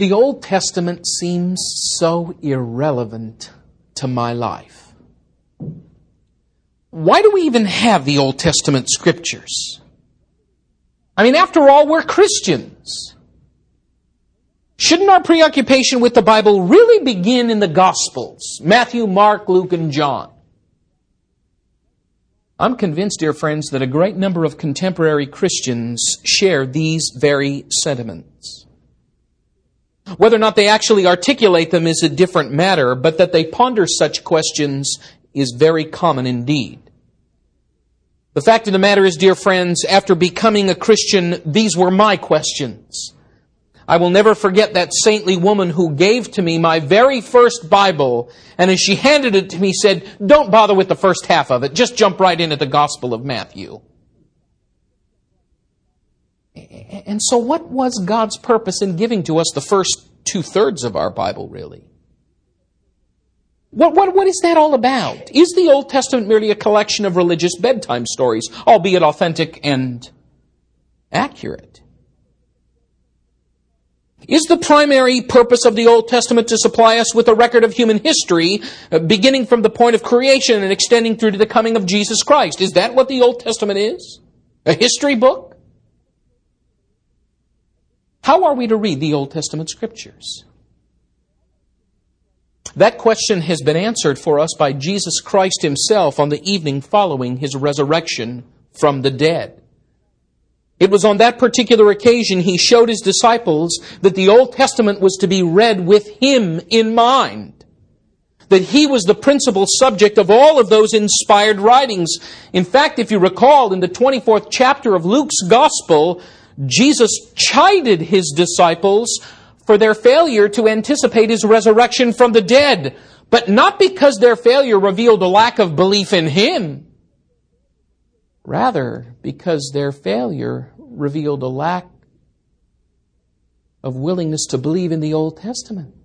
The Old Testament seems so irrelevant to my life. Why do we even have the Old Testament scriptures? I mean, after all, we're Christians. Shouldn't our preoccupation with the Bible really begin in the Gospels? Matthew, Mark, Luke, and John. I'm convinced, dear friends, that a great number of contemporary Christians share these very sentiments. Whether or not they actually articulate them is a different matter, but that they ponder such questions is very common indeed. The fact of the matter is, dear friends, after becoming a Christian, these were my questions. I will never forget that saintly woman who gave to me my very first Bible, and as she handed it to me said, "Don't bother with the first half of it, just jump right into the Gospel of Matthew." And so what was God's purpose in giving to us the first 2/3 of our Bible, really? What is that all about? Is the Old Testament merely a collection of religious bedtime stories, albeit authentic and accurate? Is the primary purpose of the Old Testament to supply us with a record of human history, beginning from the point of creation and extending through to the coming of Jesus Christ? Is that what the Old Testament is? A history book? How are we to read the Old Testament scriptures? That question has been answered for us by Jesus Christ Himself on the evening following His resurrection from the dead. It was on that particular occasion He showed His disciples that the Old Testament was to be read with Him in mind. That He was the principal subject of all of those inspired writings. In fact, if you recall, in the 24th chapter of Luke's Gospel, Jesus chided His disciples for their failure to anticipate His resurrection from the dead, but not because their failure revealed a lack of belief in Him. Rather, because their failure revealed a lack of willingness to believe in the Old Testament.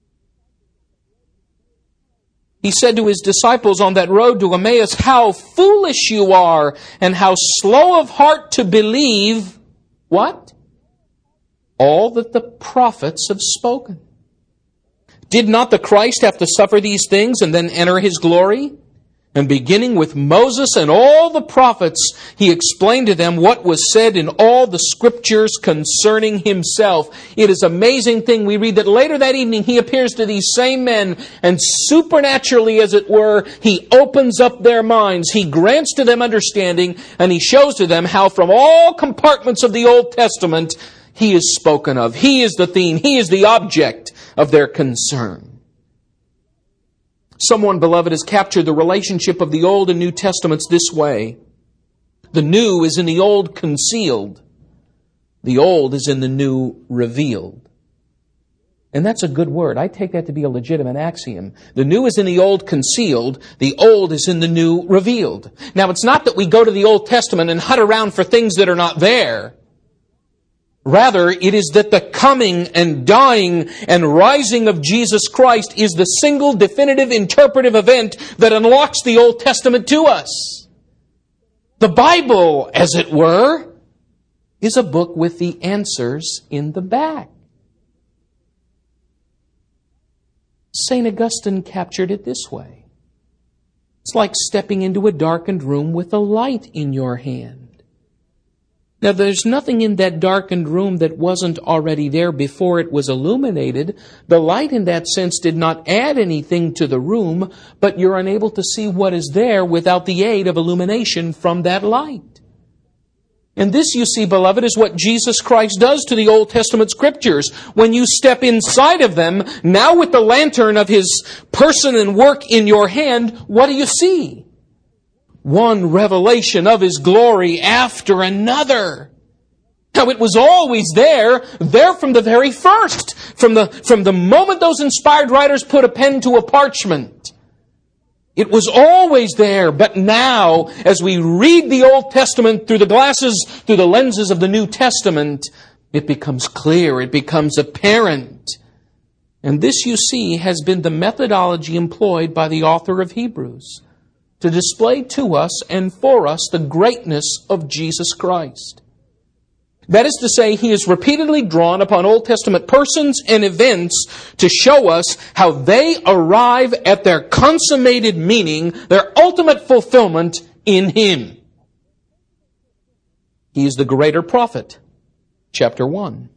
He said to His disciples on that road to Emmaus, "How foolish you are, and how slow of heart to believe," what? "All that the prophets have spoken. Did not the Christ have to suffer these things and then enter His glory?" And beginning with Moses and all the prophets, He explained to them what was said in all the scriptures concerning Himself. It is an amazing thing. We read that later that evening He appears to these same men, and supernaturally, as it were, He opens up their minds. He grants to them understanding, and He shows to them how from all compartments of the Old Testament He is spoken of. He is the theme. He is the object of their concern. Someone, beloved, has captured the relationship of the Old and New Testaments this way. The New is in the Old concealed. The Old is in the New revealed. And that's a good word. I take that to be a legitimate axiom. The New is in the Old concealed. The Old is in the New revealed. Now, it's not that we go to the Old Testament and hunt around for things that are not there. Rather, it is that the coming and dying and rising of Jesus Christ is the single definitive interpretive event that unlocks the Old Testament to us. The Bible, as it were, is a book with the answers in the back. St. Augustine captured it this way. It's like stepping into a darkened room with a light in your hand. Now, there's nothing in that darkened room that wasn't already there before it was illuminated. The light in that sense did not add anything to the room, but you're unable to see what is there without the aid of illumination from that light. And this, you see, beloved, is what Jesus Christ does to the Old Testament scriptures. When you step inside of them, now with the lantern of His person and work in your hand, what do you see? One revelation of His glory after another. Now, it was always there from the very first, from the moment those inspired writers put a pen to a parchment. It was always there, but now, as we read the Old Testament through the lenses of the New Testament, it becomes clear, it becomes apparent. And this, you see, has been the methodology employed by the author of Hebrews to display to us and for us the greatness of Jesus Christ. That is to say, he is repeatedly drawn upon Old Testament persons and events to show us how they arrive at their consummated meaning, their ultimate fulfillment in him. He is the greater prophet, chapter 1.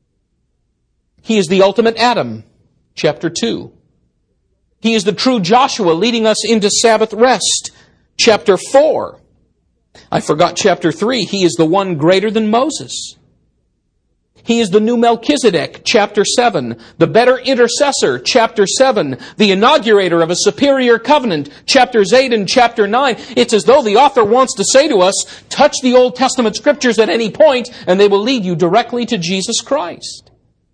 He is the ultimate Adam, chapter 2. He is the true Joshua leading us into Sabbath rest, chapter 4. I forgot chapter 3. He is the one greater than Moses. He is the new Melchizedek, chapter 7. The better intercessor, chapter 7. The inaugurator of a superior covenant, chapters 8 and chapter 9. It's as though the author wants to say to us, touch the Old Testament scriptures at any point, and they will lead you directly to Jesus Christ.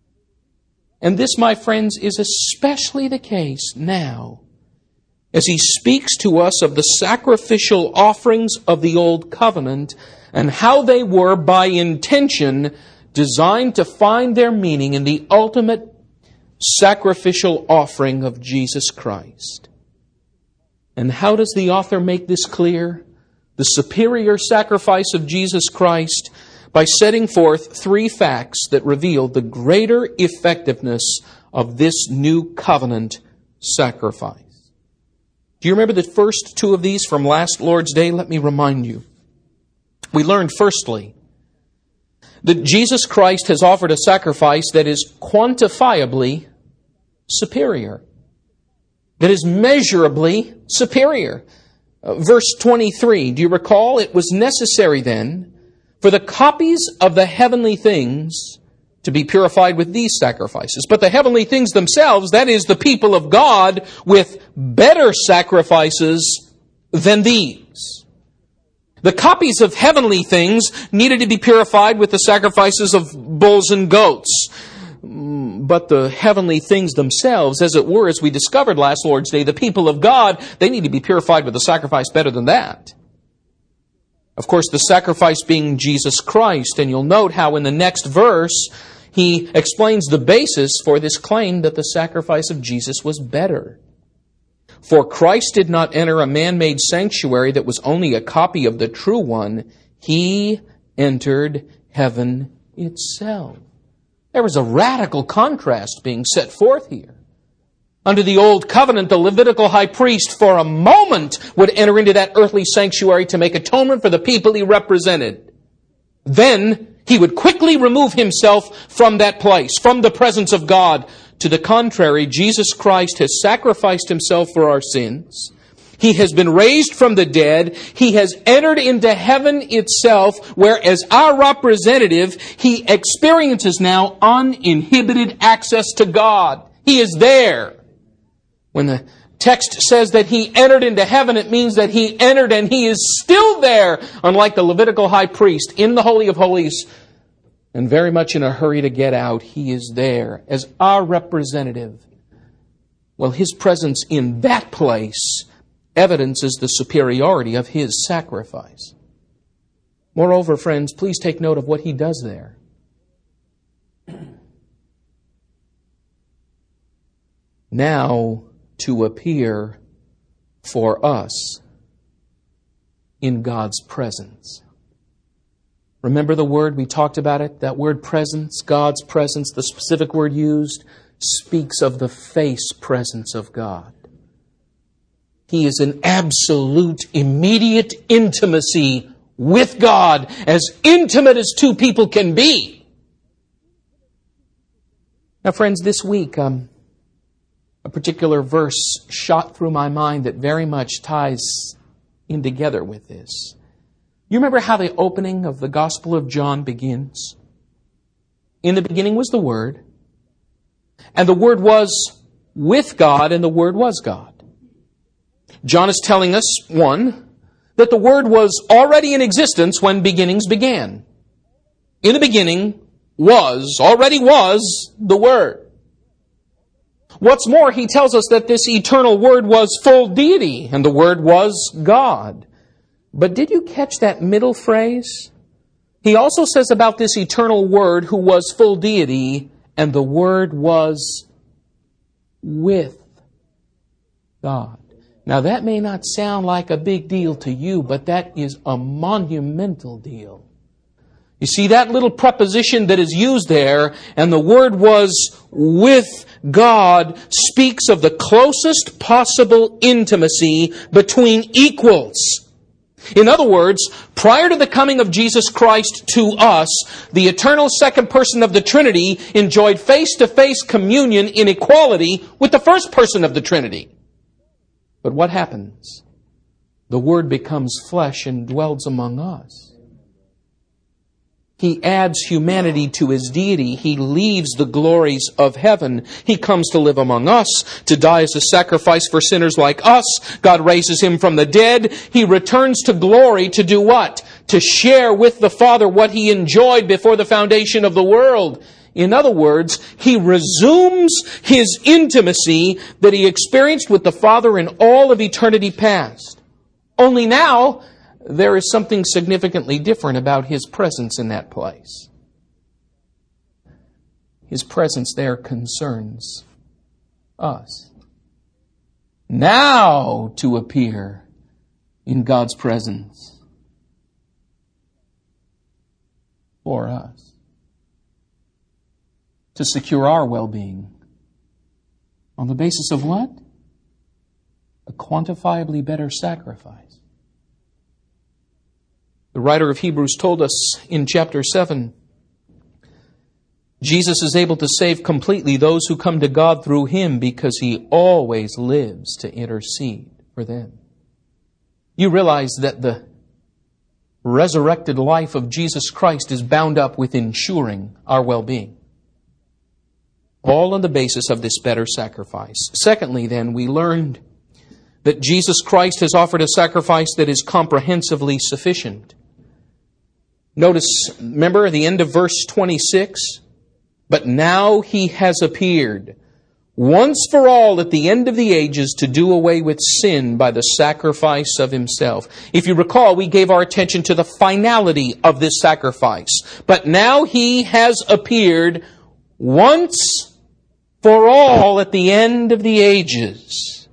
And this, my friends, is especially the case now, as he speaks to us of the sacrificial offerings of the Old Covenant and how they were, by intention, designed to find their meaning in the ultimate sacrificial offering of Jesus Christ. And how does the author make this clear? The superior sacrifice of Jesus Christ, by setting forth three facts that reveal the greater effectiveness of this new covenant sacrifice. Do you remember the first two of these from last Lord's Day? Let me remind you. We learned firstly that Jesus Christ has offered a sacrifice that is quantifiably superior, that is measurably superior. Verse 23, do you recall? It was necessary then for the copies of the heavenly things to be purified with these sacrifices. But the heavenly things themselves, that is the people of God, with better sacrifices than these. The copies of heavenly things needed to be purified with the sacrifices of bulls and goats. But the heavenly things themselves, as it were, as we discovered last Lord's Day, the people of God, they need to be purified with a sacrifice better than that. Of course, the sacrifice being Jesus Christ. And you'll note how in the next verse, he explains the basis for this claim that the sacrifice of Jesus was better. For Christ did not enter a man-made sanctuary that was only a copy of the true one. He entered heaven itself. There was a radical contrast being set forth here. Under the Old Covenant, the Levitical high priest for a moment would enter into that earthly sanctuary to make atonement for the people he represented. Then he would quickly remove himself from that place, from the presence of God. To the contrary, Jesus Christ has sacrificed himself for our sins. He has been raised from the dead. He has entered into heaven itself, where as our representative, he experiences now uninhibited access to God. He is there. When the text says that he entered into heaven, it means that he entered and he is still there, unlike the Levitical high priest in the Holy of Holies, and very much in a hurry to get out. He is there as our representative. Well, his presence in that place evidences the superiority of his sacrifice. Moreover, friends, please take note of what he does there. Now to appear for us in God's presence. Remember the word, we talked about it, that word presence, God's presence, the specific word used, speaks of the face presence of God. He is in absolute, immediate intimacy with God, as intimate as two people can be. Now, friends, this week, a particular verse shot through my mind that very much ties in together with this. You remember how the opening of the Gospel of John begins? In the beginning was the Word, and the Word was with God, and the Word was God. John is telling us, one, that the Word was already in existence when beginnings began. In the beginning already was the Word. What's more, he tells us that this eternal Word was full deity, and the Word was God. But did you catch that middle phrase? He also says about this eternal Word who was full deity, and the Word was with God. Now that may not sound like a big deal to you, but that is a monumental deal. You see, that little preposition that is used there, and the word was with God, speaks of the closest possible intimacy between equals. In other words, prior to the coming of Jesus Christ to us, the eternal second person of the Trinity enjoyed face-to-face communion in equality with the first person of the Trinity. But what happens? The Word becomes flesh and dwells among us. He adds humanity to His deity. He leaves the glories of heaven. He comes to live among us, to die as a sacrifice for sinners like us. God raises Him from the dead. He returns to glory to do what? To share with the Father what He enjoyed before the foundation of the world. In other words, He resumes His intimacy that He experienced with the Father in all of eternity past. Only now, there is something significantly different about His presence in that place. His presence there concerns us. Now to appear in God's presence for us. To secure our well-being. On the basis of what? A quantifiably better sacrifice. The writer of Hebrews told us in chapter 7, Jesus is able to save completely those who come to God through Him because He always lives to intercede for them. You realize that the resurrected life of Jesus Christ is bound up with ensuring our well-being. All on the basis of this better sacrifice. Secondly, then, we learned that Jesus Christ has offered a sacrifice that is comprehensively sufficient. Notice, remember at the end of verse 26? But now He has appeared once for all at the end of the ages to do away with sin by the sacrifice of Himself. If you recall, we gave our attention to the finality of this sacrifice. But now He has appeared once for all at the end of the ages.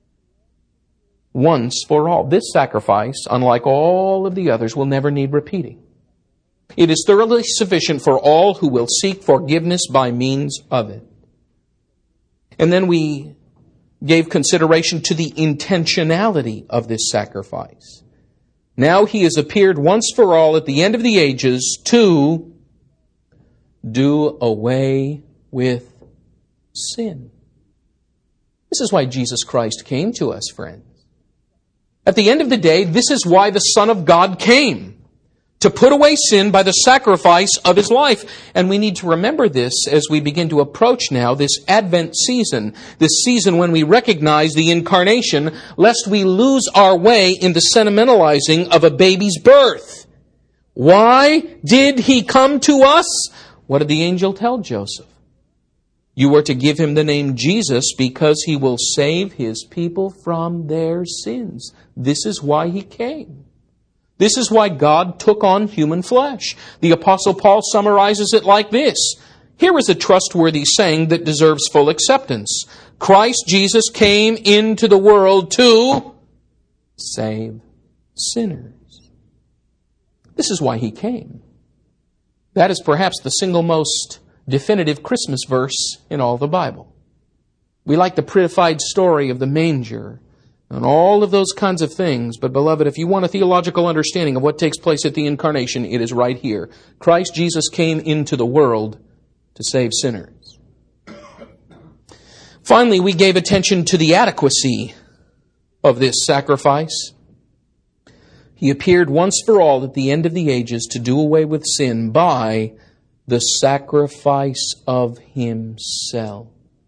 Once for all. This sacrifice, unlike all of the others, will never need repeating. It is thoroughly sufficient for all who will seek forgiveness by means of it. And then we gave consideration to the intentionality of this sacrifice. Now He has appeared once for all at the end of the ages to do away with sin. This is why Jesus Christ came to us, friends. At the end of the day, this is why the Son of God came. To put away sin by the sacrifice of His life. And we need to remember this as we begin to approach now this Advent season. This season when we recognize the incarnation, lest we lose our way in the sentimentalizing of a baby's birth. Why did He come to us? What did the angel tell Joseph? You are to give Him the name Jesus because He will save His people from their sins. This is why He came. This is why God took on human flesh. The Apostle Paul summarizes it like this. Here is a trustworthy saying that deserves full acceptance. Christ Jesus came into the world to save sinners. This is why He came. That is perhaps the single most definitive Christmas verse in all the Bible. We like the prettified story of the manger and all of those kinds of things. But beloved, if you want a theological understanding of what takes place at the incarnation, it is right here. Christ Jesus came into the world to save sinners. Finally, we gave attention to the adequacy of this sacrifice. He appeared once for all at the end of the ages to do away with sin by the sacrifice of Himself.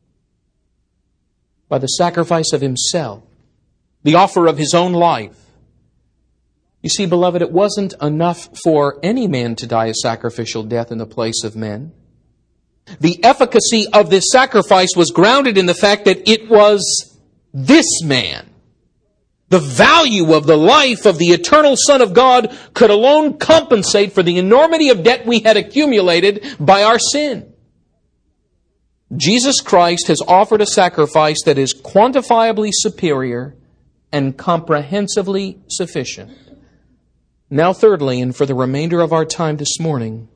By the sacrifice of Himself. The offer of His own life. You see, beloved, it wasn't enough for any man to die a sacrificial death in the place of men. The efficacy of this sacrifice was grounded in the fact that it was this man. The value of the life of the eternal Son of God could alone compensate for the enormity of debt we had accumulated by our sin. Jesus Christ has offered a sacrifice that is quantifiably superior and comprehensively sufficient. Now thirdly, and for the remainder of our time this morning,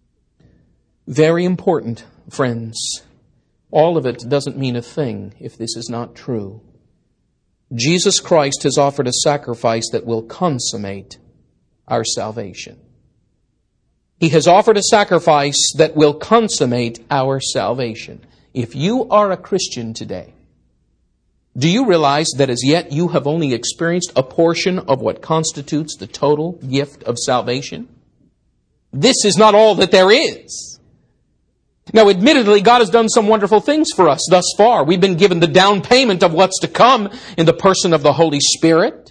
very important, friends, all of it doesn't mean a thing if this is not true. Jesus Christ has offered a sacrifice that will consummate our salvation. He has offered a sacrifice that will consummate our salvation. If you are a Christian today, do you realize that as yet you have only experienced a portion of what constitutes the total gift of salvation? This is not all that there is. Now, admittedly, God has done some wonderful things for us thus far. We've been given the down payment of what's to come in the person of the Holy Spirit.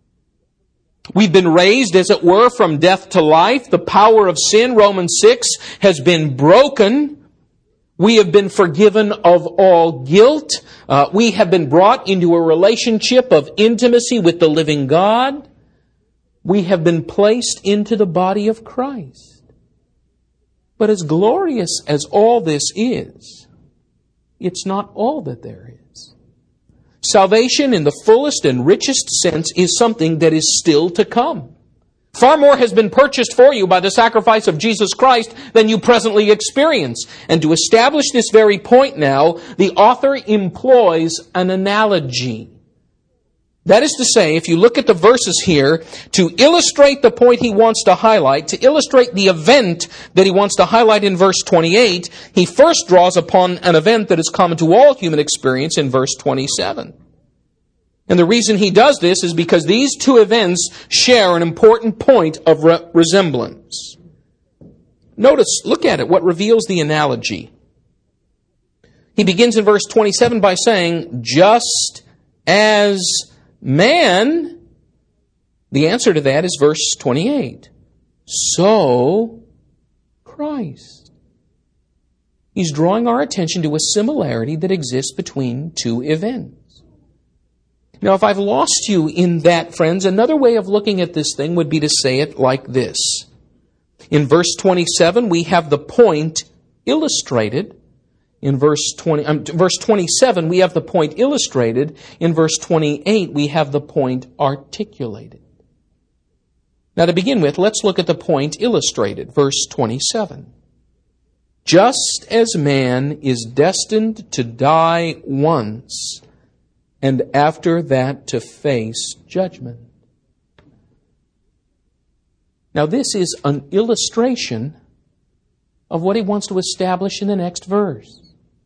We've been raised, as it were, from death to life. The power of sin, Romans 6, has been broken. We have been forgiven of all guilt. We have been brought into a relationship of intimacy with the living God. We have been placed into the body of Christ. But as glorious as all this is, it's not all that there is. Salvation in the fullest and richest sense is something that is still to come. Far more has been purchased for you by the sacrifice of Jesus Christ than you presently experience. And to establish this very point now, the author employs an analogy. That is to say, if you look at the verses here, to illustrate the point he wants to highlight, to illustrate the event that he wants to highlight in verse 28, he first draws upon an event that is common to all human experience in verse 27. And the reason he does this is because these two events share an important point of resemblance. Notice, look at it, what reveals the analogy. He begins in verse 27 by saying, just as man, the answer to that is verse 28. So, Christ. He's drawing our attention to a similarity that exists between two events. Now, if I've lost you in that, friends, another way of looking at this thing would be to say it like this. In verse 27, we have the point illustrated. In verse 27, we have the point illustrated. In verse 28, we have the point articulated. Now, to begin with, let's look at the point illustrated. Verse 27. Just as man is destined to die once, and after that to face judgment. Now, this is an illustration of what he wants to establish in the next verse.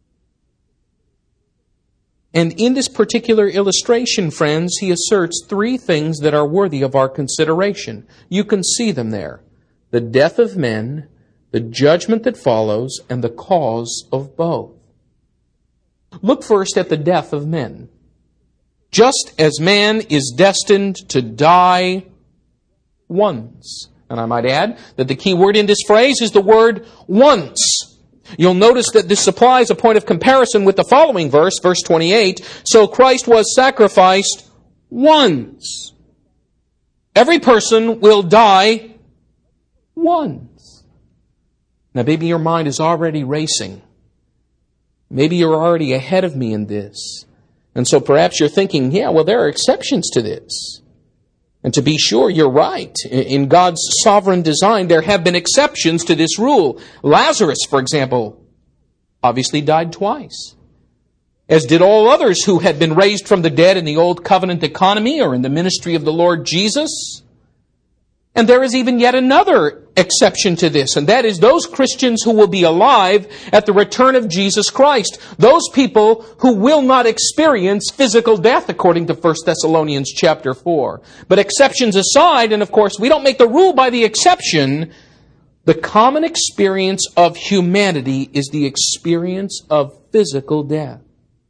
And in this particular illustration, friends, he asserts three things that are worthy of our consideration. You can see them there. The death of men, the judgment that follows, and the cause of both. Look first at the death of men. Just as man is destined to die once. And I might add that the key word in this phrase is the word once. You'll notice that this supplies a point of comparison with the following verse, verse 28. So Christ was sacrificed once. Every person will die once. Now maybe your mind is already racing. Maybe you're already ahead of me in this. And so perhaps you're thinking, yeah, well, there are exceptions to this. And to be sure, you're right. In God's sovereign design, there have been exceptions to this rule. Lazarus, for example, obviously died twice, as did all others who had been raised from the dead in the Old Covenant economy or in the ministry of the Lord Jesus. And there is even yet another exception to this, and that is those Christians who will be alive at the return of Jesus Christ. Those people who will not experience physical death, according to 1 Thessalonians chapter 4. But exceptions aside, and of course we don't make the rule by the exception, the common experience of humanity is the experience of physical death.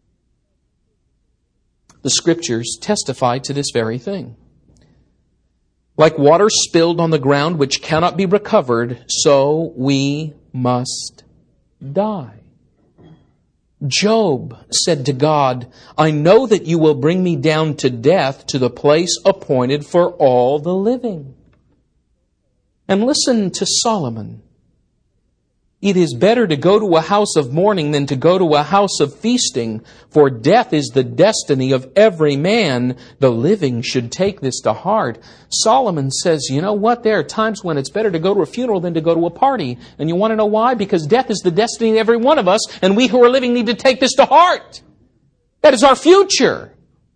The Scriptures testify to this very thing. Like water spilled on the ground which cannot be recovered, so we must die. Job said to God, I know that you will bring me down to death, to the place appointed for all the living. And listen to Solomon. It is better to go to a house of mourning than to go to a house of feasting, for death is the destiny of every man. The living should take this to heart. Solomon says, you know what? There are times when it's better to go to a funeral than to go to a party. And you want to know why? Because death is the destiny of every one of us, and we who are living need to take this to heart. That is our future.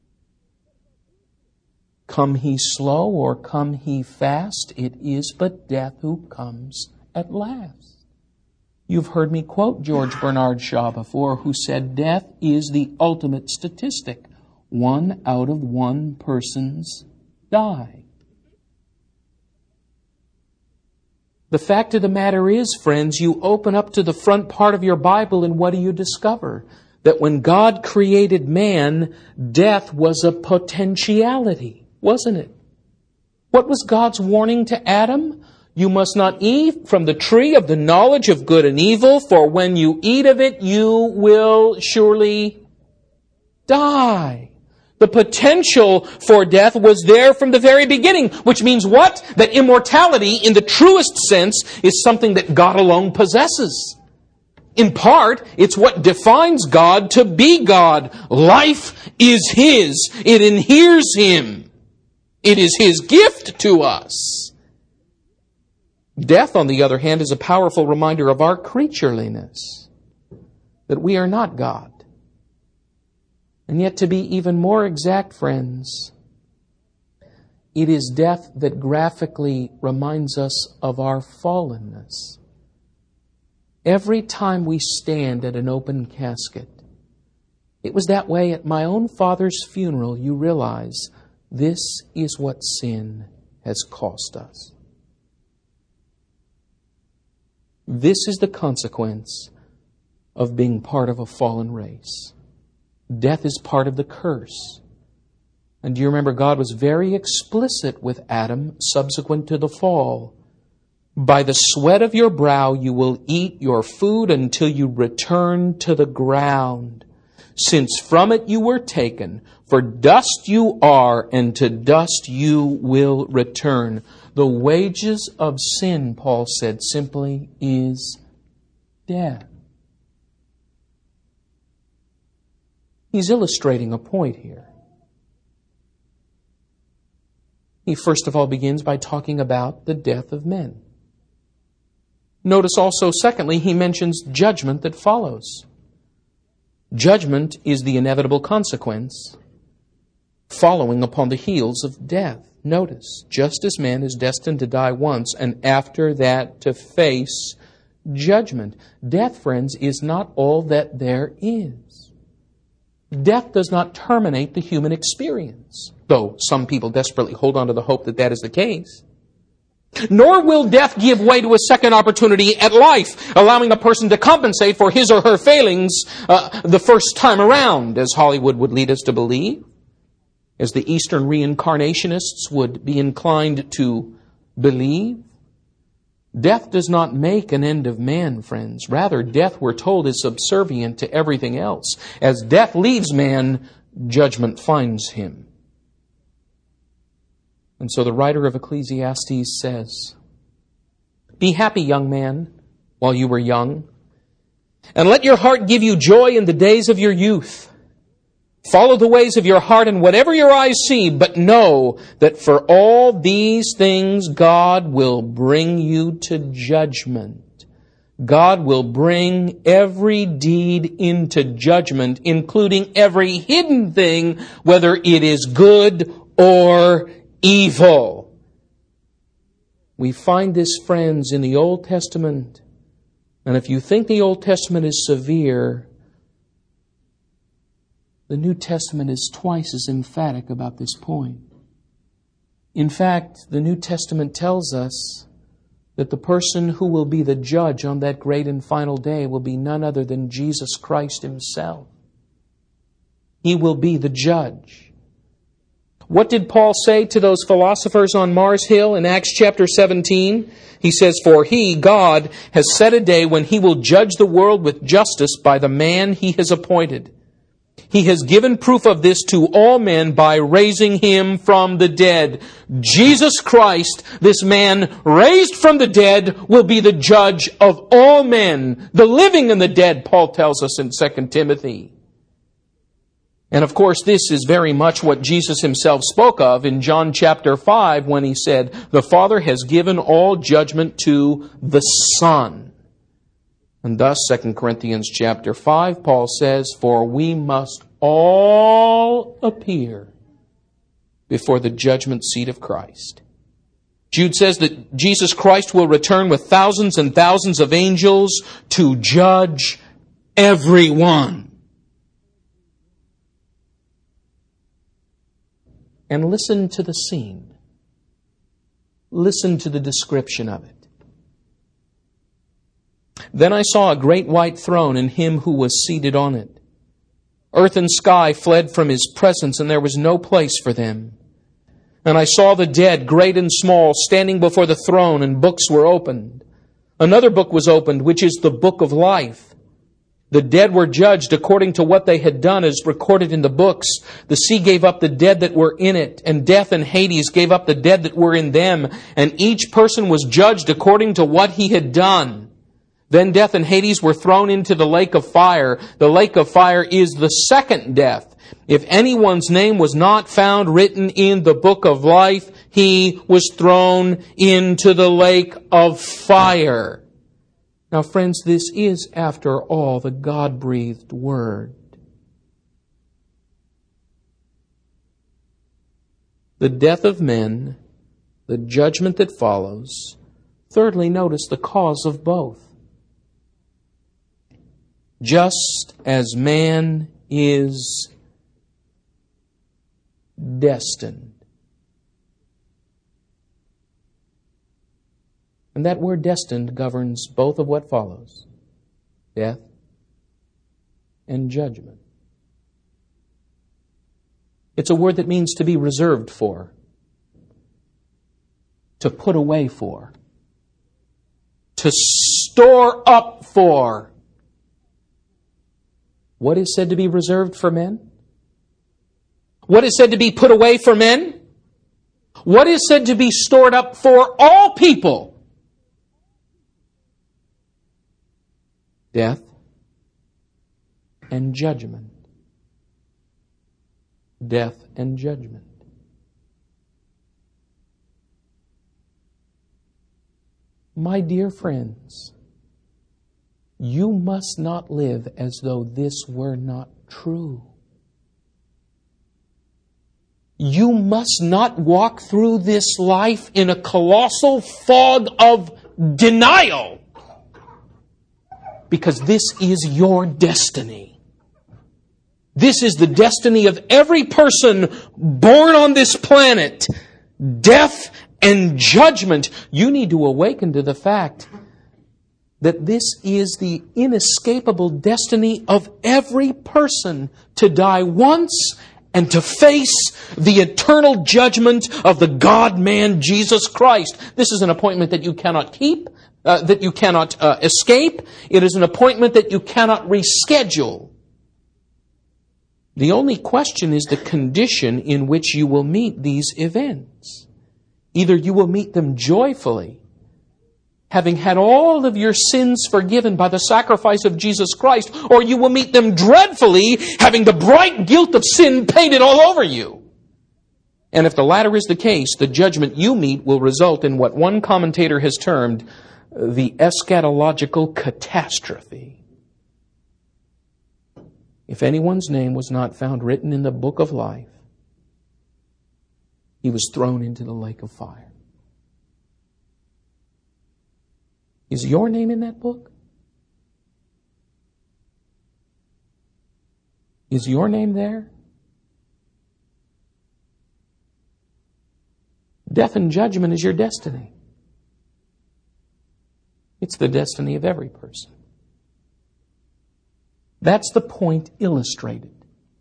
Come he slow or come he fast, it is but death who comes at last. You've heard me quote George Bernard Shaw before, who said, death is the ultimate statistic. 1 out of 1 persons die. The fact of the matter is, friends, you open up to the front part of your Bible and what do you discover? That when God created man, death was a potentiality, wasn't it? What was God's warning to Adam? You must not eat from the tree of the knowledge of good and evil, for when you eat of it, you will surely die. The potential for death was there from the very beginning, which means what? That immortality, in the truest sense, is something that God alone possesses. In part, it's what defines God to be God. Life is His. It inheres Him. It is His gift to us. Death, on the other hand, is a powerful reminder of our creatureliness, that we are not God. And yet, to be even more exact, friends, it is death that graphically reminds us of our fallenness. Every time we stand at an open casket, it was that way at my own father's funeral, you realize this is what sin has cost us. This is the consequence of being part of a fallen race. Death is part of the curse. And do you remember God was very explicit with Adam subsequent to the fall? By the sweat of your brow you will eat your food until you return to the ground. Since from it you were taken, for dust you are, and to dust you will return. The wages of sin, Paul said simply, is death. He's illustrating a point here. He first of all begins by talking about the death of men. Notice also, secondly, he mentions judgment that follows. Judgment is the inevitable consequence following upon the heels of death. Notice, just as man is destined to die once, and after that to face judgment. Death, friends, is not all that there is. Death does not terminate the human experience, though some people desperately hold on to the hope that that is the case. Nor will death give way to a second opportunity at life, allowing a person to compensate for his or her failings the first time around, as Hollywood would lead us to believe, as the Eastern reincarnationists would be inclined to believe. Death does not make an end of man, friends. Rather, death, we're told, is subservient to everything else. As death leaves man, judgment finds him. And so the writer of Ecclesiastes says, "Be happy, young man, while you were young, and let your heart give you joy in the days of your youth. Follow the ways of your heart and whatever your eyes see, but know that for all these things God will bring you to judgment." God will bring every deed into judgment, including every hidden thing, whether it is good or evil. We find this, friends, in the Old Testament. And if you think the Old Testament is severe, the New Testament is twice as emphatic about this point. In fact, the New Testament tells us that the person who will be the judge on that great and final day will be none other than Jesus Christ Himself. He will be the judge. What did Paul say to those philosophers on Mars Hill in Acts chapter 17? He says, "For He, God, has set a day when He will judge the world with justice by the man He has appointed. He has given proof of this to all men by raising Him from the dead. Jesus Christ, this man raised from the dead, will be the judge of all men, the living and the dead, Paul tells us in 2 Timothy. And of course, this is very much what Jesus Himself spoke of in John chapter 5 when He said, "The Father has given all judgment to the Son." And thus, 2 Corinthians chapter 5, Paul says, "For we must all appear before the judgment seat of Christ." Jude says that Jesus Christ will return with thousands and thousands of angels to judge everyone. And listen to the scene. Listen to the description of it. "Then I saw a great white throne and Him who was seated on it. Earth and sky fled from His presence, and there was no place for them. And I saw the dead, great and small, standing before the throne, and books were opened. Another book was opened, which is the book of life. The dead were judged according to what they had done, as recorded in the books. The sea gave up the dead that were in it, and death and Hades gave up the dead that were in them, and each person was judged according to what he had done. Then death and Hades were thrown into the lake of fire. The lake of fire is the second death. If anyone's name was not found written in the book of life, he was thrown into the lake of fire." Now, friends, this is, after all, the God-breathed Word. The death of men, the judgment that follows. Thirdly, notice the cause of both. Just as man is destined. And that word destined governs both of what follows, death and judgment. It's a word that means to be reserved for, to put away for, to store up for. What is said to be reserved for men? What is said to be put away for men? What is said to be stored up for all people? Death and judgment. Death and judgment. My dear friends, you must not live as though this were not true. You must not walk through this life in a colossal fog of denial, because this is your destiny. This is the destiny of every person born on this planet. Death and judgment. You need to awaken to the fact that this is the inescapable destiny of every person, to die once and to face the eternal judgment of the God-man Jesus Christ. This is an appointment that you cannot keep, that you cannot escape. It is an appointment that you cannot reschedule. The only question is the condition in which you will meet these events. Either you will meet them joyfully, having had all of your sins forgiven by the sacrifice of Jesus Christ, or you will meet them dreadfully, having the bright guilt of sin painted all over you. And if the latter is the case, the judgment you meet will result in what one commentator has termed the eschatological catastrophe. If anyone's name was not found written in the book of life, he was thrown into the lake of fire. Is your name in that book? Is your name there? Death and judgment is your destiny. It's the destiny of every person. That's the point illustrated.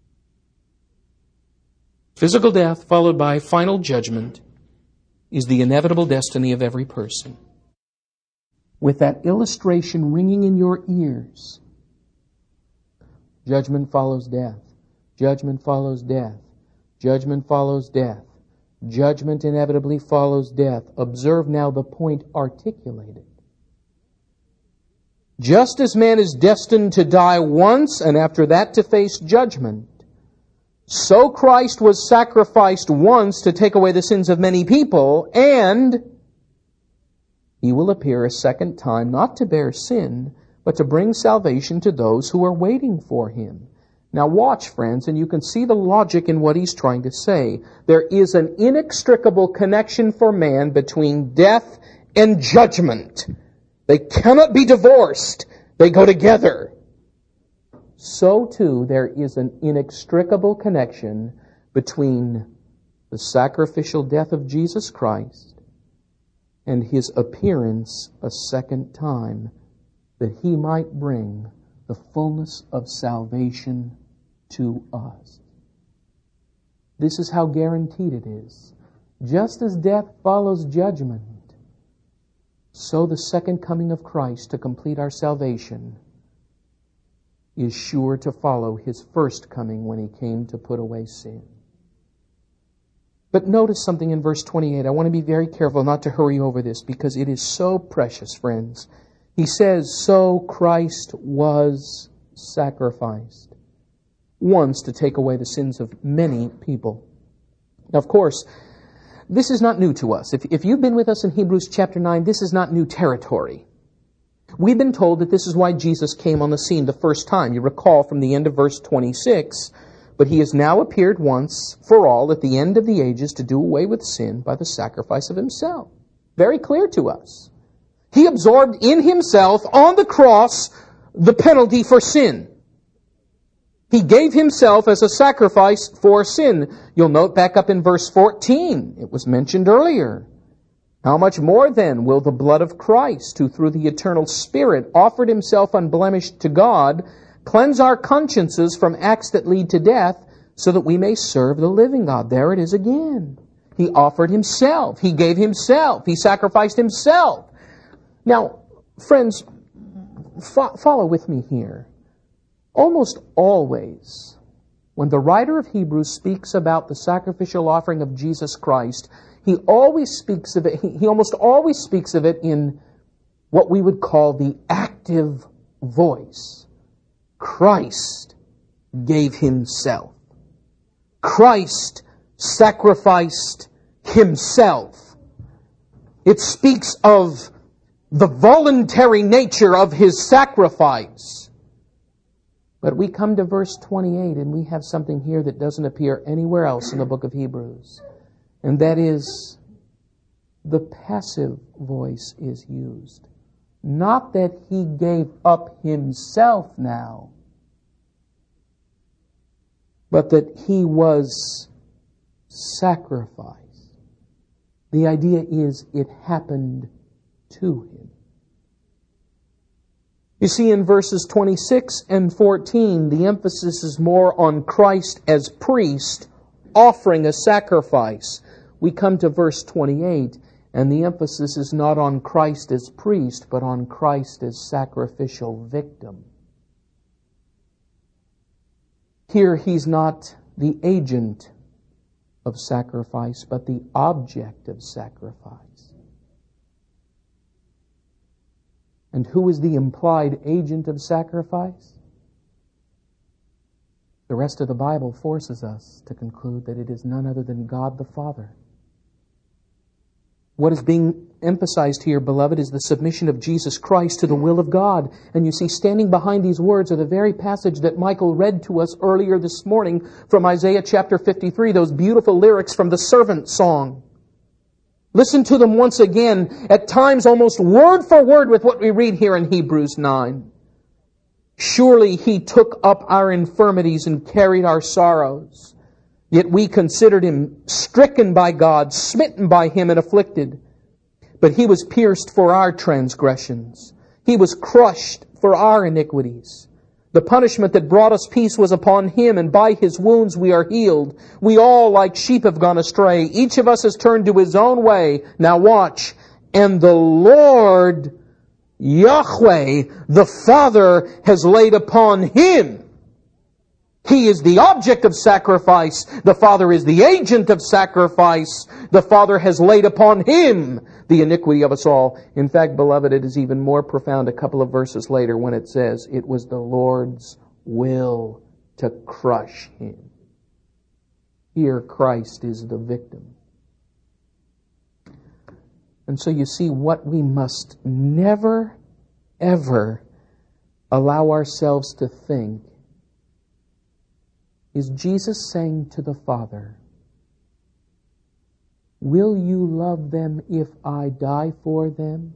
Physical death followed by final judgment is the inevitable destiny of every person. With that illustration ringing in your ears, judgment follows death. Judgment follows death. Judgment follows death. Judgment inevitably follows death. Observe now the point articulated. Just as man is destined to die once and after that to face judgment, so Christ was sacrificed once to take away the sins of many people, and He will appear a second time, not to bear sin, but to bring salvation to those who are waiting for Him. Now watch, friends, and you can see the logic in what He's trying to say. There is an inextricable connection for man between death and judgment. They cannot be divorced. They go together. So too, there is an inextricable connection between the sacrificial death of Jesus Christ and His appearance a second time, that He might bring the fullness of salvation to us. This is how guaranteed it is. Just as death follows judgment, so the second coming of Christ to complete our salvation is sure to follow His first coming when He came to put away sin. But notice something in verse 28. I want to be very careful not to hurry over this because it is so precious, friends. He says, so Christ was sacrificed once to take away the sins of many people. Now, of course, this is not new to us. If you've been with us in Hebrews chapter 9, this is not new territory. We've been told that this is why Jesus came on the scene the first time. You recall from the end of verse 26, but He has now appeared once for all at the end of the ages to do away with sin by the sacrifice of Himself. Very clear to us. He absorbed in Himself on the cross the penalty for sin. He gave Himself as a sacrifice for sin. You'll note back up in verse 14, it was mentioned earlier. How much more then will the blood of Christ, who through the eternal Spirit offered Himself unblemished to God, cleanse our consciences from acts that lead to death, so that we may serve the living God? There it is again. He offered Himself. He gave Himself. He sacrificed Himself. Now, friends, follow with me here. Almost always, when the writer of Hebrews speaks about the sacrificial offering of Jesus Christ, he almost always speaks of it in what we would call the active voice. Christ gave Himself. Christ sacrificed Himself. It speaks of the voluntary nature of His sacrifice. But we come to verse 28 and we have something here that doesn't appear anywhere else in the book of Hebrews. And that is, the passive voice is used. Not that He gave up Himself now, but that He was sacrificed. The idea is it happened to Him. You see, in verses 26 and 14, the emphasis is more on Christ as priest offering a sacrifice. We come to verse 28, and the emphasis is not on Christ as priest, but on Christ as sacrificial victim. Here, He's not the agent of sacrifice, but the object of sacrifice. And who is the implied agent of sacrifice? The rest of the Bible forces us to conclude that it is none other than God the Father. What is being emphasized here, beloved, is the submission of Jesus Christ to the will of God. And you see, standing behind these words are the very passage that Michael read to us earlier this morning from Isaiah chapter 53, those beautiful lyrics from the servant song. Listen to them once again, at times almost word for word with what we read here in Hebrews 9. Surely He took up our infirmities and carried our sorrows. Yet we considered Him stricken by God, smitten by Him and afflicted. But He was pierced for our transgressions. He was crushed for our iniquities. The punishment that brought us peace was upon Him, and by His wounds we are healed. We all like sheep have gone astray. Each of us has turned to his own way. Now watch. And the Lord, Yahweh, the Father, has laid upon Him He is the object of sacrifice. The Father is the agent of sacrifice. The Father has laid upon Him the iniquity of us all. In fact, beloved, it is even more profound a couple of verses later when it says, it was the Lord's will to crush Him. Here Christ is the victim. And so you see, what we must never, ever allow ourselves to think is Jesus saying to the Father, will you love them if I die for them?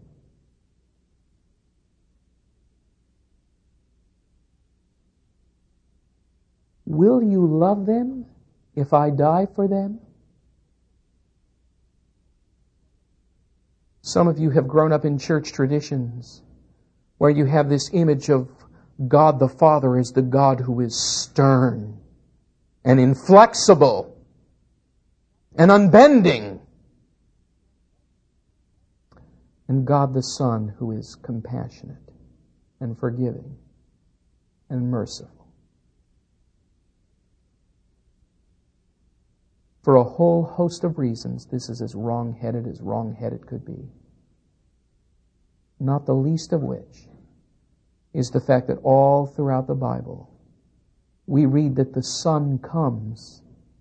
Will you love them if I die for them? Some of you have grown up in church traditions where you have this image of God the Father as the God who is stern and inflexible and unbending, and God the Son who is compassionate and forgiving and merciful. For a whole host of reasons, this is as wrong-headed could be. Not the least of which is the fact that all throughout the Bible, we read that the Son comes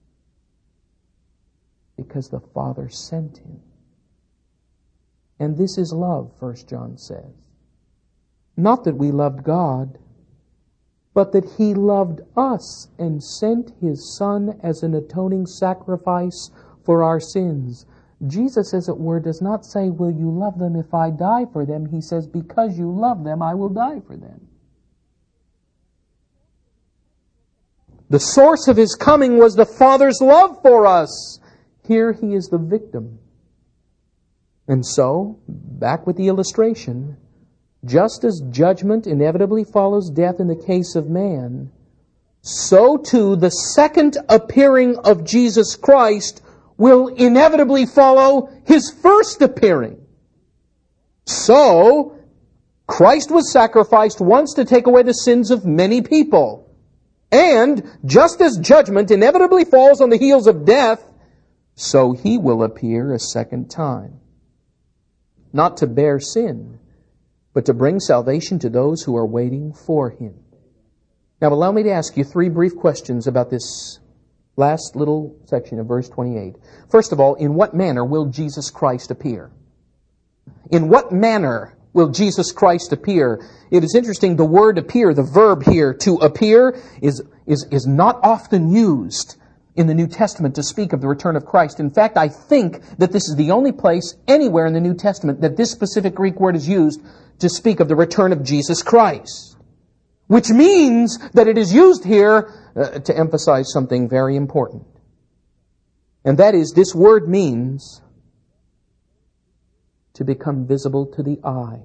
because the Father sent Him. And this is love, 1 John says. Not that we loved God, but that He loved us and sent His Son as an atoning sacrifice for our sins. Jesus, as it were, does not say, will you love them if I die for them? He says, because you love them, I will die for them. The source of His coming was the Father's love for us. Here He is the victim. And so, back with the illustration, just as judgment inevitably follows death in the case of man, so too the second appearing of Jesus Christ will inevitably follow His first appearing. So, Christ was sacrificed once to take away the sins of many people. And just as judgment inevitably falls on the heels of death, so He will appear a second time. Not to bear sin, but to bring salvation to those who are waiting for Him. Now allow me to ask you 3 brief questions about this last little section of verse 28. First of all, in what manner will Jesus Christ appear? In what manner will Jesus Christ appear? It is interesting, the word appear, the verb here, to appear, is not often used in the New Testament to speak of the return of Christ. In fact, I think that this is the only place anywhere in the New Testament that this specific Greek word is used to speak of the return of Jesus Christ. Which means that it is used here to emphasize something very important. And that is, this word means to become visible to the eye.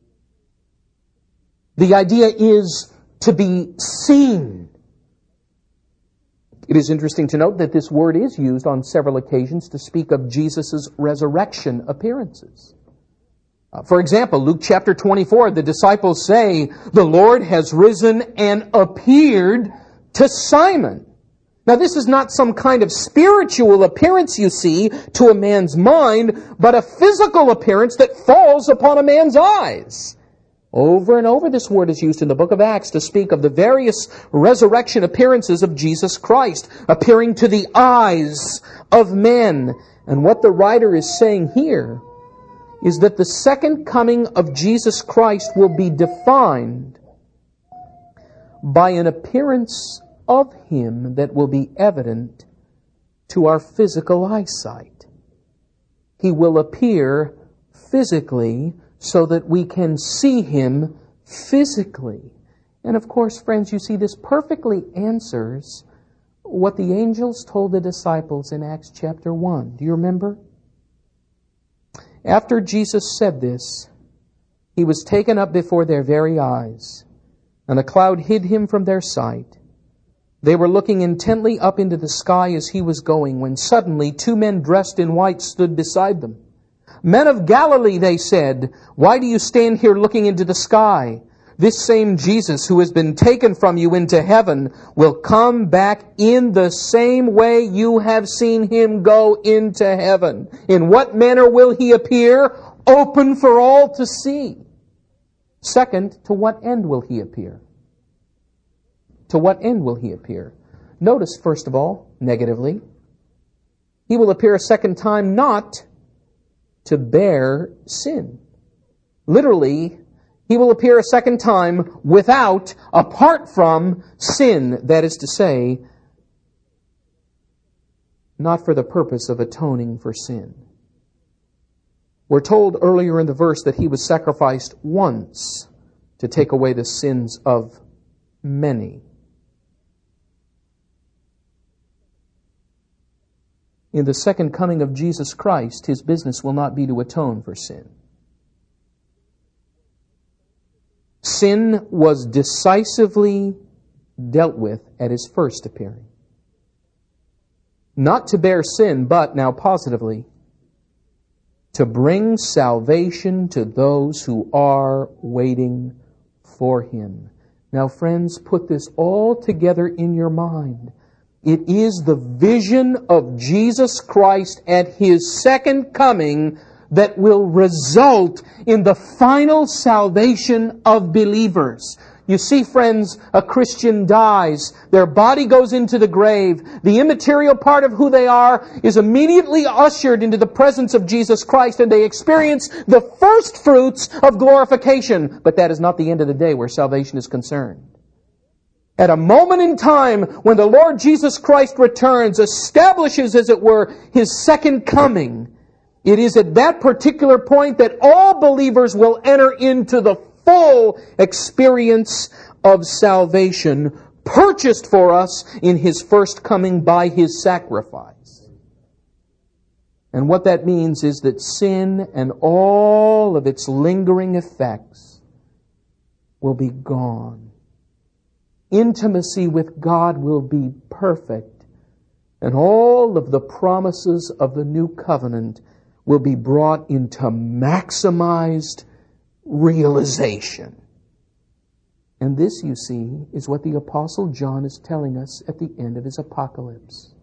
The idea is to be seen. It is interesting to note that this word is used on several occasions to speak of Jesus' resurrection appearances. For example, Luke chapter 24, the disciples say, the Lord has risen and appeared to Simon. Now, this is not some kind of spiritual appearance, you see, to a man's mind, but a physical appearance that falls upon a man's eyes. Over and over, this word is used in the book of Acts to speak of the various resurrection appearances of Jesus Christ, appearing to the eyes of men. And what the writer is saying here is that the second coming of Jesus Christ will be defined by an appearance of Him that will be evident to our physical eyesight. He will appear physically so that we can see Him physically. And of course, friends, you see, this perfectly answers what the angels told the disciples in Acts chapter 1. Do you remember? After Jesus said this, He was taken up before their very eyes, and a cloud hid Him from their sight. They were looking intently up into the sky as He was going, when suddenly 2 men dressed in white stood beside them. Men of Galilee, they said, why do you stand here looking into the sky? this same Jesus who has been taken from you into heaven will come back in the same way you have seen him go into heaven. In what manner will he appear? Open for all to see. Second, to what end will he appear? To what end will he appear? Notice, first of all, negatively, he will appear a second time not to bear sin. Literally, he will appear a second time apart from sin. That is to say, not for the purpose of atoning for sin. We're told earlier in the verse that he was sacrificed once to take away the sins of many. In the second coming of Jesus Christ, his business will not be to atone for sin. Sin was decisively dealt with at his first appearing. Not to bear sin, but, now positively, to bring salvation to those who are waiting for him. Now, friends, put this all together in your mind. It is the vision of Jesus Christ at his second coming that will result in the final salvation of believers. You see, friends, a Christian dies. Their body goes into the grave. The immaterial part of who they are is immediately ushered into the presence of Jesus Christ, and they experience the first fruits of glorification. But that is not the end of the day where salvation is concerned. At a moment in time when the Lord Jesus Christ returns, establishes, as it were, his second coming, it is at that particular point that all believers will enter into the full experience of salvation purchased for us in his first coming by his sacrifice. And what that means is that sin and all of its lingering effects will be gone. Intimacy with God will be perfect, and all of the promises of the new covenant will be brought into maximized realization. And this, you see, is what the Apostle John is telling us at the end of his apocalypse.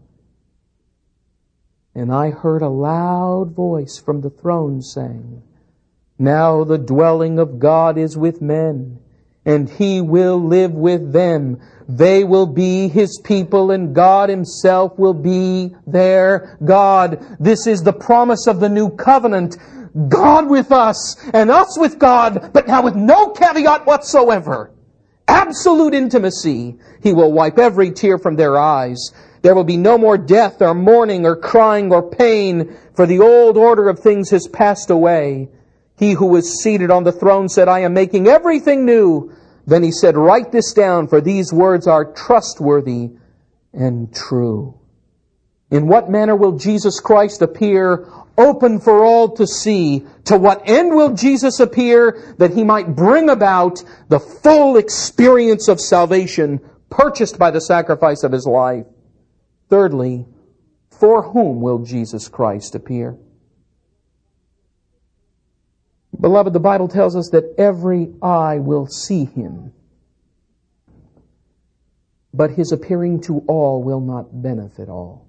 And I heard a loud voice from the throne saying, "Now the dwelling of God is with men, and he will live with them. They will be his people, and God himself will be their God." This is the promise of the new covenant. God with us, and us with God, but now with no caveat whatsoever. Absolute intimacy. He will wipe every tear from their eyes. There will be no more death or mourning or crying or pain, for the old order of things has passed away. He who was seated on the throne said, "I am making everything new." Then he said, "Write this down, for these words are trustworthy and true." In what manner will Jesus Christ appear? Open for all to see. To what end will Jesus appear? That he might bring about the full experience of salvation purchased by the sacrifice of his life. Thirdly, for whom will Jesus Christ appear? Beloved, the Bible tells us that every eye will see him. But his appearing to all will not benefit all.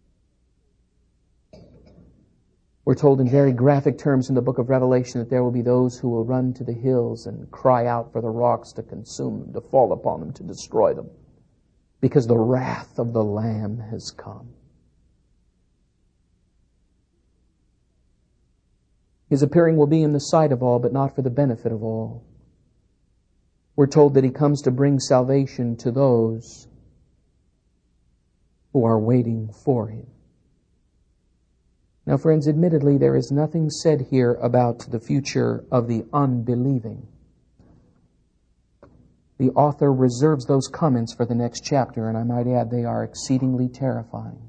We're told in very graphic terms in the book of Revelation that there will be those who will run to the hills and cry out for the rocks to consume them, to fall upon them, to destroy them, because the wrath of the Lamb has come. His appearing will be in the sight of all, but not for the benefit of all. We're told that he comes to bring salvation to those who are waiting for him. Now, friends, admittedly, there is nothing said here about the future of the unbelieving. The author reserves those comments for the next chapter, and I might add they are exceedingly terrifying.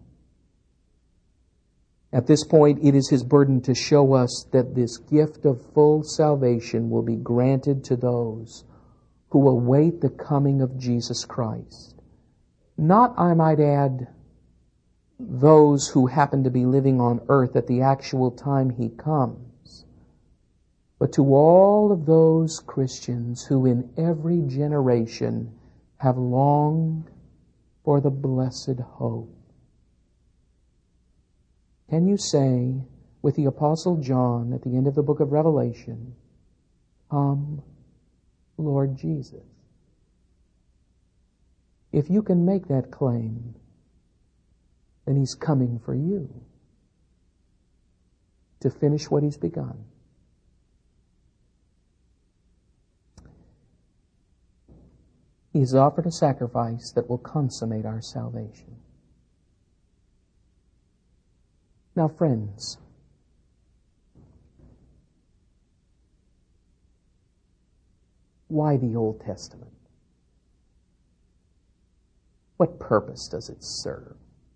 At this point, it is his burden to show us that this gift of full salvation will be granted to those who await the coming of Jesus Christ. Not, I might add, those who happen to be living on earth at the actual time he comes, but to all of those Christians who in every generation have longed for the blessed hope. Can you say with the Apostle John at the end of the book of Revelation, "Come, Lord Jesus"? If you can make that claim, then He's coming for you to finish what He's begun. He has offered a sacrifice that will consummate our salvation. Now, friends, why the Old Testament? What purpose does it serve?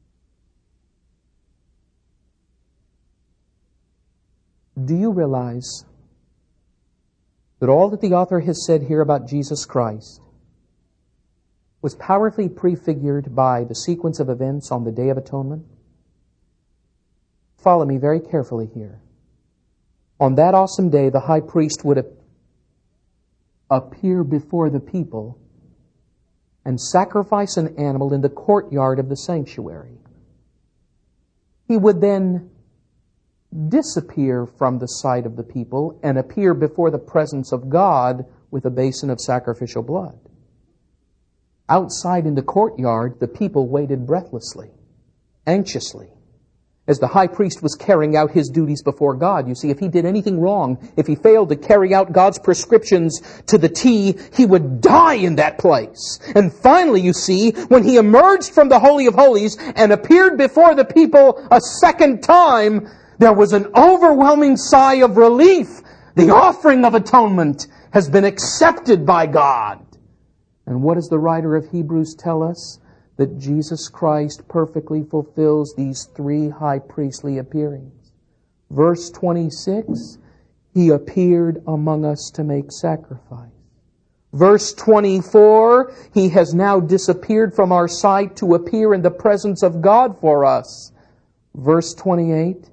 Do you realize that all that the author has said here about Jesus Christ was powerfully prefigured by the sequence of events on the Day of Atonement? Follow me very carefully here. On that awesome day, the high priest would appear before the people and sacrifice an animal in the courtyard of the sanctuary. He would then disappear from the sight of the people and appear before the presence of God with a basin of sacrificial blood. Outside in the courtyard, the people waited breathlessly, anxiously, as the high priest was carrying out his duties before God. You see, if he did anything wrong, if he failed to carry out God's prescriptions to the T, he would die in that place. And finally, you see, when he emerged from the Holy of Holies and appeared before the people a second time, there was an overwhelming sigh of relief. The offering of atonement has been accepted by God. And what does the writer of Hebrews tell us? That Jesus Christ perfectly fulfills these three high priestly appearings. Verse 26, He appeared among us to make sacrifice. Verse 24, He has now disappeared from our sight to appear in the presence of God for us. Verse 28,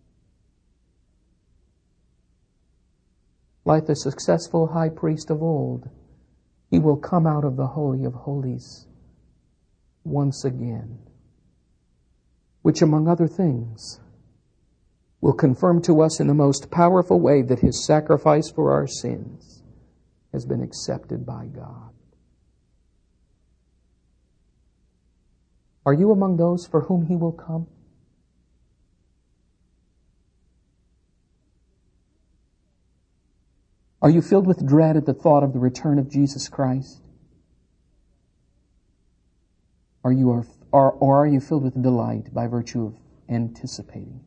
like the successful high priest of old, He will come out of the Holy of Holies once again, which, among other things, will confirm to us in the most powerful way that His sacrifice for our sins has been accepted by God. Are you among those for whom He will come? Are you filled with dread at the thought of the return of Jesus Christ? Or are you filled with delight by virtue of anticipating?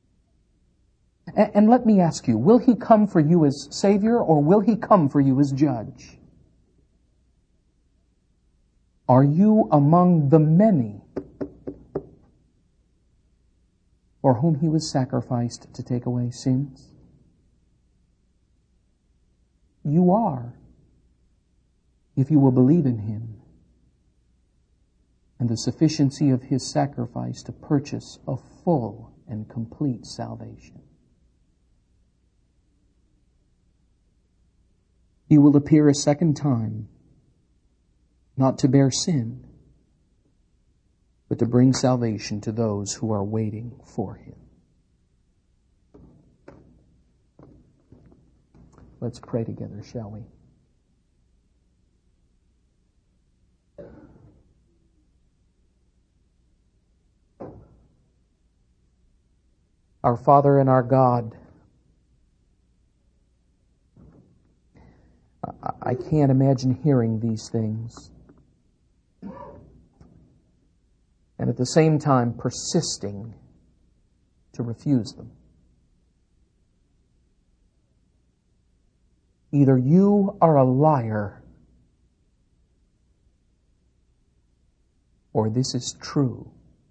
And let me ask you, will He come for you as Savior, or will He come for you as Judge? Are you among the many for whom He was sacrificed to take away sins? You are, if you will believe in Him and the sufficiency of His sacrifice to purchase a full and complete salvation. He will appear a second time, not to bear sin, but to bring salvation to those who are waiting for Him. Let's pray together, shall we? Our Father and our God, I can't imagine hearing these things and at the same time persisting to refuse them. Either you are a liar or this is true.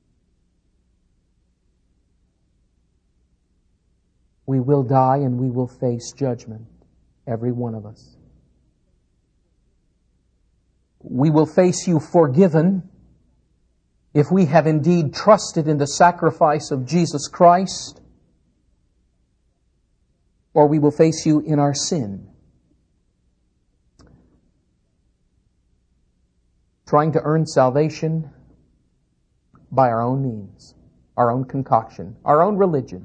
We will die and we will face judgment, every one of us. We will face you forgiven if we have indeed trusted in the sacrifice of Jesus Christ. or we will face you in our sin, trying to earn salvation by our own means, our own concoction, our own religion.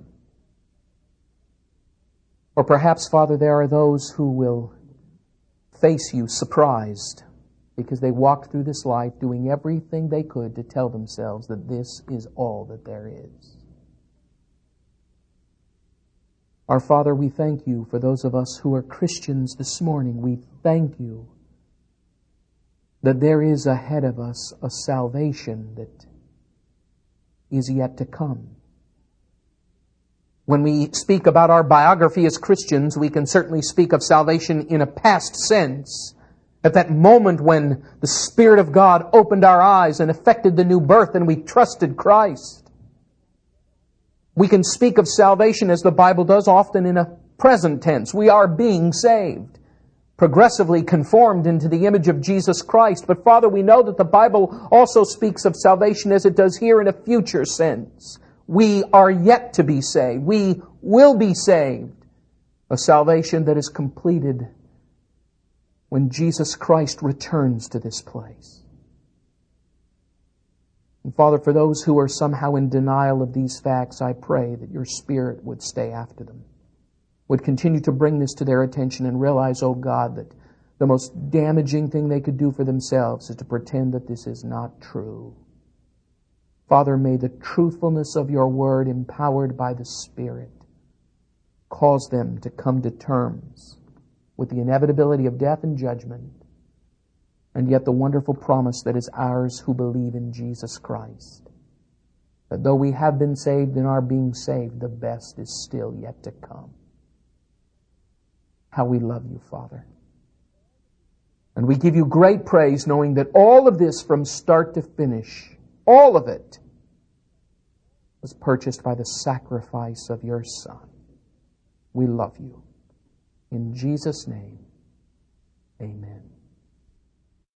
Or perhaps, Father, there are those who will face you surprised because they walked through this life doing everything they could to tell themselves that this is all that there is. Our Father, we thank you for those of us who are Christians this morning. We thank you that there is ahead of us a salvation that is yet to come. When we speak about our biography as Christians, we can certainly speak of salvation in a past sense. At that moment when the Spirit of God opened our eyes and effected the new birth and we trusted Christ. We can speak of salvation as the Bible does often in a present tense. We are being saved, progressively conformed into the image of Jesus Christ. But Father, we know that the Bible also speaks of salvation as it does here in a future sense. We are yet to be saved. We will be saved. A salvation that is completed when Jesus Christ returns to this place. And Father, for those who are somehow in denial of these facts, I pray that your Spirit would stay after them, would continue to bring this to their attention and realize, oh God, that the most damaging thing they could do for themselves is to pretend that this is not true. Father, may the truthfulness of your word, empowered by the Spirit, cause them to come to terms with the inevitability of death and judgment, and yet the wonderful promise that is ours who believe in Jesus Christ. That though we have been saved and are being saved, the best is still yet to come. How we love you, Father. And we give you great praise, knowing that all of this from start to finish, all of it, was purchased by the sacrifice of your Son. We love you. In Jesus' name, amen.